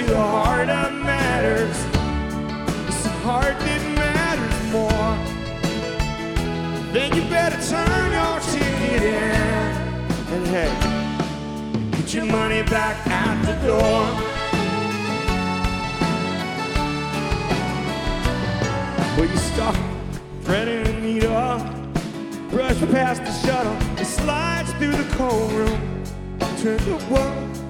to the heart that matters. It's the heart that matters more. Then you better turn your ticket in. And hey, get your money back at the door. Well, you stop Freddie and Anita, brush past the shuttle, it slides through the cold room. Turn the world